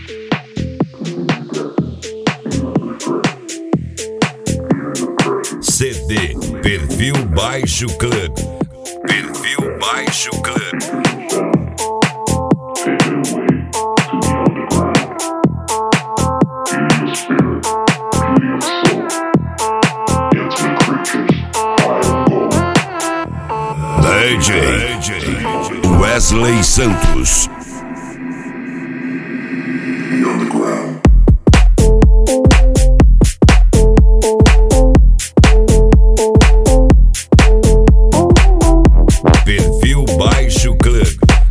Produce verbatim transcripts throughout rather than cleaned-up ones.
C D Perfil Baixo Club. Perfil Baixo Club. D J Wesley Santos. Perfil Baixo Club.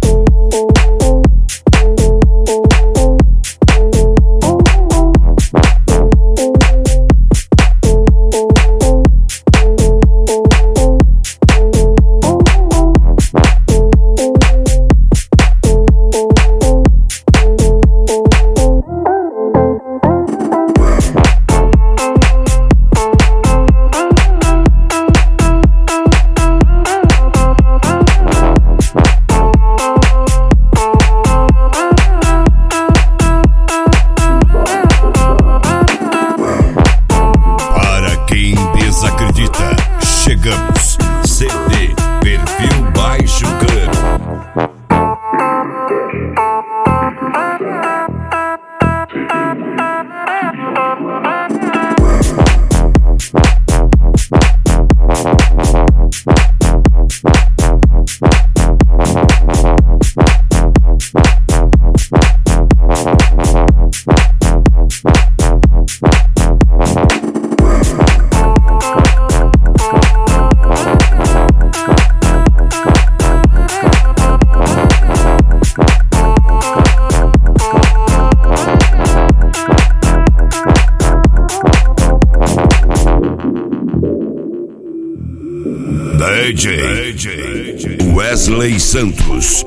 Desacredita, chegamos. C D Perfil Baixo Club. D J Wesley Santos.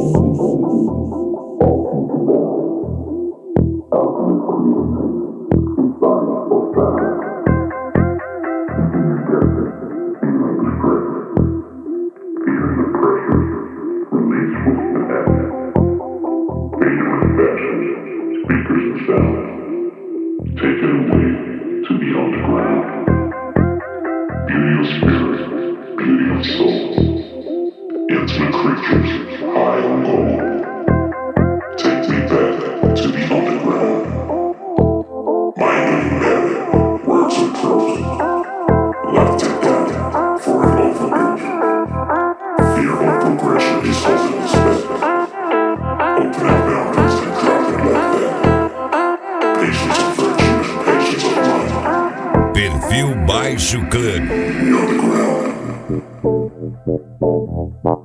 Take it away to the underground. Beauty of spirit, beauty of soul. Intimate creatures, high or low. Take me back to the underground. Mind and matter, words and prose. Left and down for an overreach. Fear of progression is holding us back. Open our boundaries and drop it like that. Patience of virtue and patience of mind. Perfil Baixo Club. The underground.